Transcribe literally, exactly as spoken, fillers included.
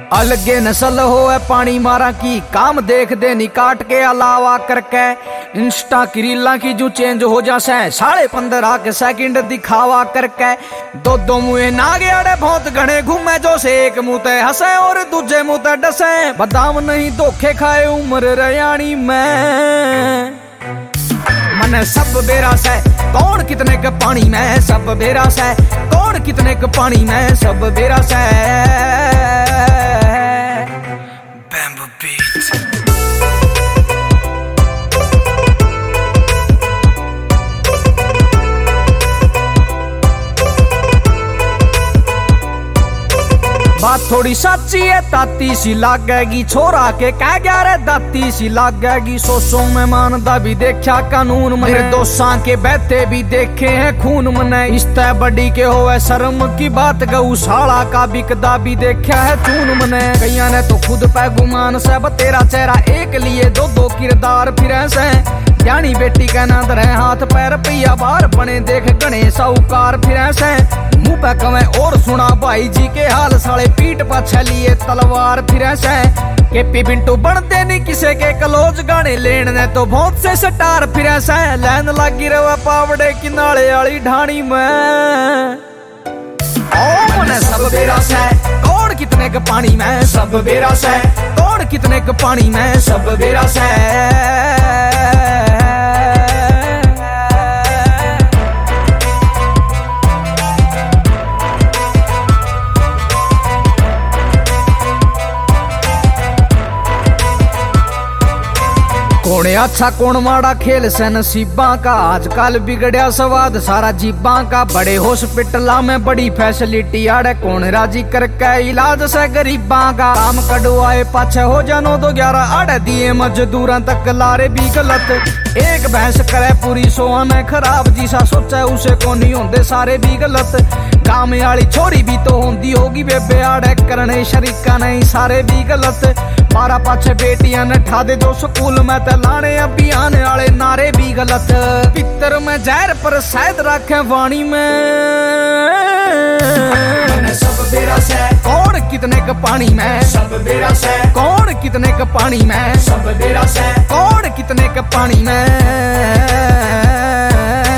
अलगे नस्ल हो है पानी मारा की, काम देख दे नी काट के अलावा करके। इंस्टा की रीला की जो चेंज हो जासे, साढ़े पंद्रह के सेकंड दिखावा करके। दो दो मुँह नागे अड़े बहुत घने घूमे, जो से एक मुँह ते हंसे और दूजे मुँह ते डसे। बादाम नहीं धोखे खाए उम्र रयाणी में, मन सब बेरा से कौन कितने के पानी में, सब बेरा से कौन कितने के पानी में, सब बेरा से। Bamboo Beats। बात थोड़ी सच्ची है ताती सी लागेगी, छोरा के कह गया रे दाती सी लागेगी। सोसों में मानदा भी देखा कानून मने, मेरे दोस्तां के बहते भी देखे हैं खून मने। इस तय बड़ी के होवे शर्म की बात, गौशाला का बिकदा भी देखा है चून मने। कईया ने तो खुद पे गुमान से तेरा चेहरा एक लिए दो दो किरदार फिर से। ज्ञानी बेटी का ना दरे हाथ पैर पिया बार बने देख गणेश साहूकार फिर से। मुंह पे कवे और सुना भाई जी के हाल, साले पीठ पाछे लिए तलवार फिर से। के पी बिंटू बनते नहीं किसे के कलोज, गाने लेने तो बहुत से स्टार फिर से। लैन लगी रवा पावड़े किनारे वाली ढाणी में, ओ मने सब बेरा से कौन कितने के पानी में, सब बेरा से कौन कितने के पानी में, सब बेरा से। कौन अच्छा कौन माड़ा खेल से नसीबा का, आजकल बिगड़िया स्वाद सारा जीबा का। बड़े हॉस्पिटला में बड़ी फैसिलिटी आड़े, कौन राजी करके इलाज से गरीबा का। काम कटवाए पाछे हो जानो दो ग्यारह, आड़े दिए मजदूर तक लारे भी गलत। एक भैंस करे पूरी सोआ में खराब, जिसा सोचे उसे को नहीं होंदे सारे भी गलत। काम वाली छोरी भी तो होंदी होगी बेबे, आड़े करने शरीका नहीं सारे भी गलत। मारा पाछे बेटियां ने ठा दे जो स्कूल में ते लाने अभियान वाले नारे भी गलत। पितर में जहर पर शायद रखे वाणी में, सब बेरा से कौन कितने के पानी में, सब बेरा से कौन कितने के पानी में, सब बेरा से कौन कितने के पानी में।